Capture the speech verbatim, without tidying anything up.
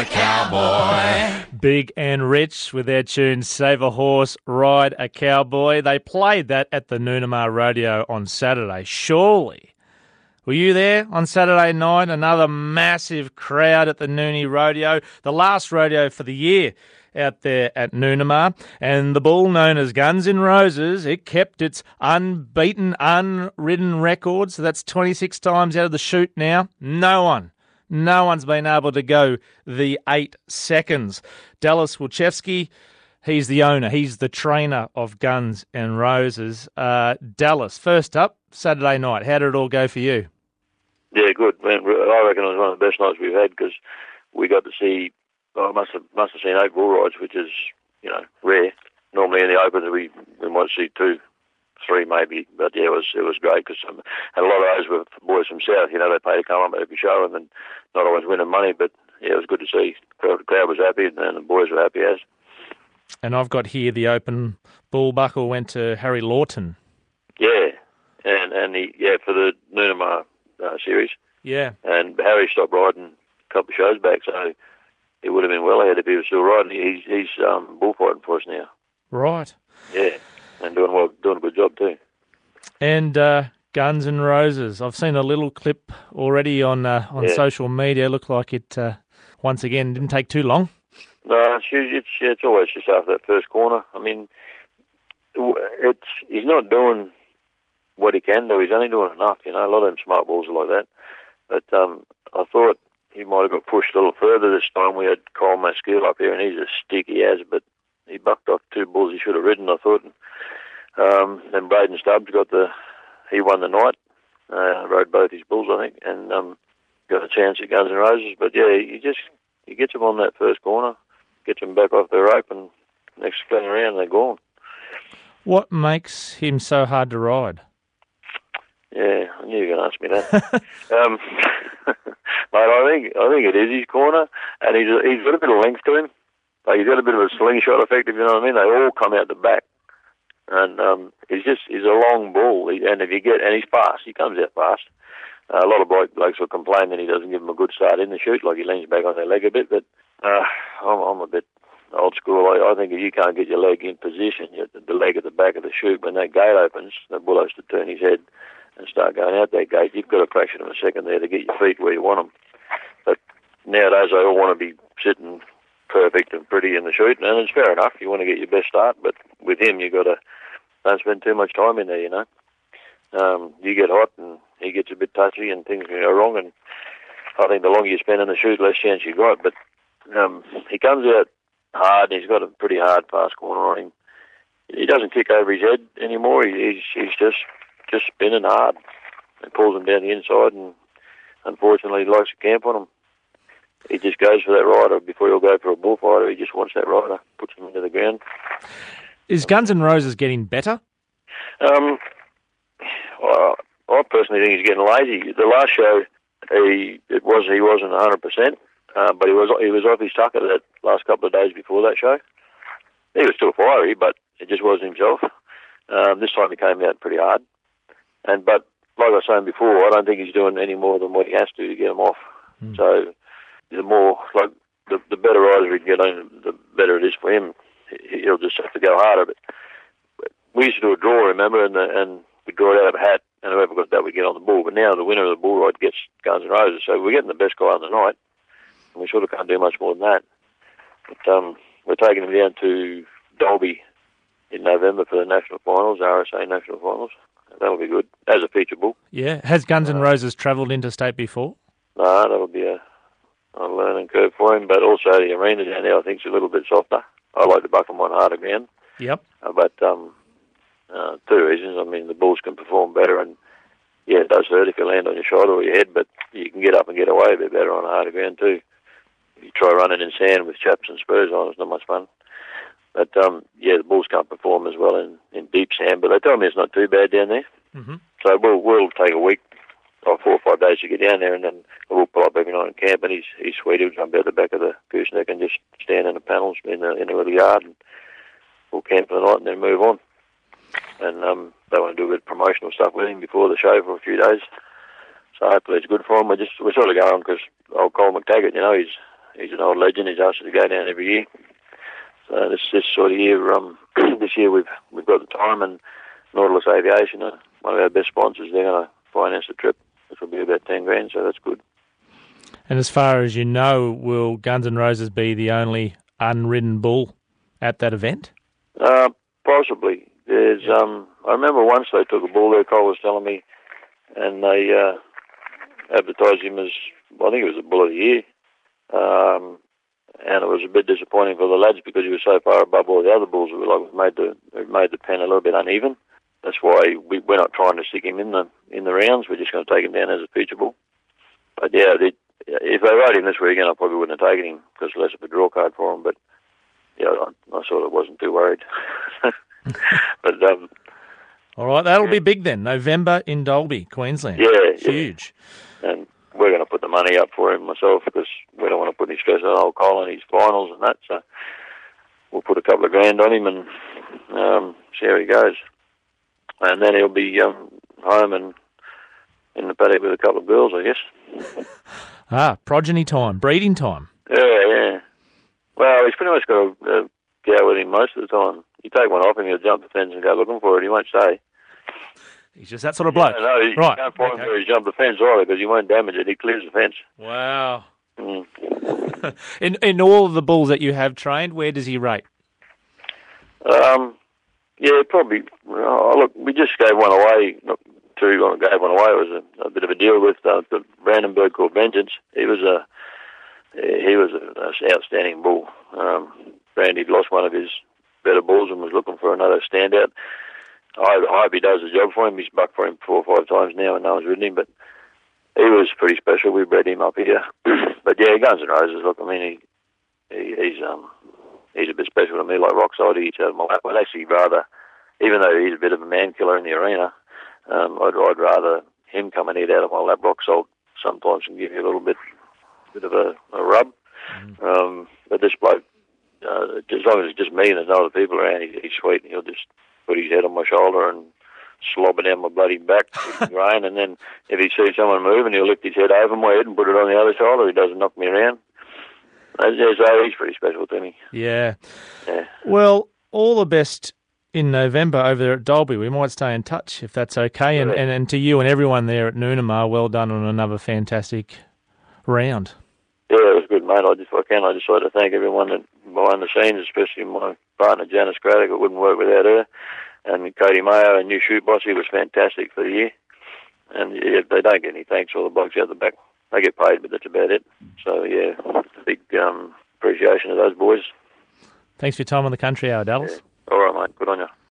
a Cowboy. Big and Rich with their tune Save a Horse, Ride a Cowboy. They played that at the Noonamar Rodeo on Saturday. Surely, were you there on Saturday night? Another massive crowd at the Noonie Rodeo, the last rodeo for the year out there at Noonamar. And the bull known as Guns N' Roses, it kept its unbeaten, unridden record. So that's twenty-six times out of the chute now. No one. No one's been able to go the eight seconds. Dallas Wilczewski, he's the owner. He's the trainer of Guns N' Roses. Uh, Dallas, first up, Saturday night. How did it all go for you? Yeah, good. Man, I reckon it was one of the best nights we've had because we got to see, well, I must have, must have seen eight bull rides, which is, you know, rare. Normally in the Open we, we might see two. Three maybe, but yeah, it was it was great because um, and a lot of those were boys from South. You know, they pay to come up at every show and then not always winning money, but yeah, it was good to see. The crowd was happy and the boys were happy as. And I've got here the Open bull buckle went to Harry Lawton. Yeah, and and he yeah for the Noonamar uh, series. Yeah, and Harry stopped riding a couple of shows back, so he would have been well ahead if he was still riding. He's he's um, bullfighting for us now. Right. Yeah. And doing well, doing a good job too. And uh, Guns N' Roses. I've seen a little clip already on uh, on yeah. social media. Looked like it uh, once again didn't take too long. No, it's it's, it's always just after that first corner. I mean, it's he's not doing what he can do. He's only doing enough. You know, a lot of them smart balls are like that. But um, I thought he might have got pushed a little further this time. We had Kyle Maskell up here, and he's as sticky as, but he bucked off two bulls he should have ridden, I thought. Um, then Braden Stubbs got the, he won the night, uh, rode both his bulls, I think, and um, got a chance at Guns N' Roses. But yeah, he just, he gets them on that first corner, gets them back off their rope, and next going around, they're gone. What makes him so hard to ride? Yeah, I knew you were going to ask me that. um, mate, I think, I think it is his corner, and he's, he's got a bit of length to him. Like he's got a bit of a slingshot effect, if you know what I mean. They all come out the back. And um, he's just, he's a long bull. He, and if you get, and he's fast, he comes out fast. Uh, a lot of bloke, blokes will complain that he doesn't give them a good start in the chute, like he leans back on their leg a bit, but uh, I'm, I'm a bit old school. I, I think if you can't get your leg in position, you, the leg at the back of the chute, when that gate opens, the bull has to turn his head and start going out that gate. You've got a fraction of a second there to get your feet where you want them. But nowadays they all want to be sitting perfect and pretty in the chute, and it's fair enough. You want to get your best start, but with him, you got to don't spend too much time in there. You know, um, you get hot and he gets a bit touchy, and things can go wrong. And I think the longer you spend in the chute, less chance you got. But um, he comes out hard, and he's got a pretty hard fast corner on him. He doesn't kick over his head anymore. He, he's he's just just spinning hard and pulls him down the inside, and unfortunately, he likes to camp on him. He just goes for that rider before he'll go for a bullfighter. He just wants that rider, puts him into the ground. Is Guns N' Roses getting better? Um, well, I personally think he's getting lazy. The last show, he it was he wasn't one hundred percent, uh, but he was he was off his tucker that last couple of days before that show. He was still fiery, but it just wasn't himself. Um, this time he came out pretty hard, and but like I was saying before, I don't think he's doing any more than what he has to to get him off. Mm. So. The more, like, the, the better riders we can get on, the better it is for him. He'll just have to go harder. But, but we used to do a draw, remember, and, the, and we'd draw it out of a hat, and whoever got that would get on the bull. But now the winner of the bull ride gets Guns N' Roses. So we're getting the best guy on the night, and we sort of can't do much more than that. But um, we're taking him down to Dalby in November for the national finals, R S A national finals. That'll be good, as a feature bull. Yeah. Has Guns N' Roses travelled interstate before? No, that'll be a... a learning curve for him, but also the arena down there I think is a little bit softer. I like to buck him on harder ground. Yep. Uh, but um, uh, two reasons. I mean, the bulls can perform better, and yeah, it does hurt if you land on your shoulder or your head, but you can get up and get away a bit better on harder ground too. You try running in sand with chaps and spurs on, it's not much fun. But um, yeah, the bulls can't perform as well in, in deep sand, but they tell me it's not too bad down there. Mm-hmm. So we'll, we'll take a week or four or five days to get down there, and then we'll pull up every night in camp, and he's he's sweet. He'll jump out the back of the gooseneck and just stand in the panels in the in a little yard, and we'll camp for the night and then move on. And um, they want to do a bit of promotional stuff with him before the show for a few days. So hopefully it's good for him. We're just we're sort of going because old Cole McTaggart, you know, he's he's an old legend. He's asked us to go down every year. So this this sort of year, um, this year we've we've got the time, and Nautilus Aviation, uh, one of our best sponsors, they're going to finance the trip, which will be about ten grand. So that's good. And as far as you know, will Guns N' Roses be the only unridden bull at that event? Uh, possibly. There's Yeah. um, I remember once they took a bull there. Cole was telling me, and they uh, advertised him as, I think it was the bull of the year. Um, and it was a bit disappointing for the lads because he was so far above all the other bulls. It was like it made the it made the pen a little bit uneven. That's why we, we're not trying to stick him in the in the rounds. We're just going to take him down as a feature bull. But yeah, they, if they rode him this weekend, I probably wouldn't have taken him because less of a draw card for him. But yeah, I, I sort of wasn't too worried. But um, all right, that'll be big then. November in Dalby, Queensland. Yeah, Huge. Yeah. And we're going to put the money up for him myself because we don't want to put any stress on old Cole and his finals and that. So we'll put a couple of grand on him and um, see how he goes. And then he'll be um, home and in the paddock with a couple of girls, I guess. Ah, progeny time, breeding time. Yeah, yeah. Well, he's pretty much got to uh, go with him most of the time. You take one off him, he'll jump the fence and go looking for it. He won't stay. He's just that sort of bloke. No, no, you right. can't find Okay. where he's jumped the fence either because he won't damage it. He clears the fence. Wow. Mm. in in all of the bulls that you have trained, where does he rate? Um, yeah, probably. Oh, look, we just gave one away. Not two, gave one away. It was a, a bit of a deal with uh, the Brandenburg called Vengeance. He was a he was an outstanding bull. Um, Brandy'd lost one of his better bulls and was looking for another standout. I, I hope he does the job for him. He's bucked for him four or five times now and no one's ridden him, but he was pretty special. We bred him up here. But yeah, Guns N' Roses, look, I mean, he, he he's um he's a bit special to me, like Rockside. He's out of my lap. I'd actually rather, even though he's a bit of a man killer in the arena, um, I'd, I'd rather him come and eat out of my lap. Rockside sometimes can give you a little bit bit of a, a rub. Mm. Um, but this bloke, uh, as long as it's just me and there's no other people around, he, he's sweet. He'll just put his head on my shoulder and slobber down my bloody back, rain, and then if he sees someone moving, he'll lift his head over my head and put it on the other shoulder. He doesn't knock me around. So he's pretty special to me. Yeah. Yeah. Well, all the best in November over there at Dalby. We might stay in touch if that's okay. And, Yeah. and, and to you and everyone there at Noonamar, well done on another fantastic round. Yeah, it was good, mate. I just, if I can, I just like to thank everyone that behind the scenes, especially my partner Janice Craddock. It wouldn't work without her. And Cody Mayo, a new shoot boss, he was fantastic for the year. And yeah, they don't get any thanks, all the blokes out the back. They get paid, but that's about it. So yeah, big um, appreciation of those boys. Thanks for your time on the Country Hour, Dallas. Yeah. All right, mate. Good on you.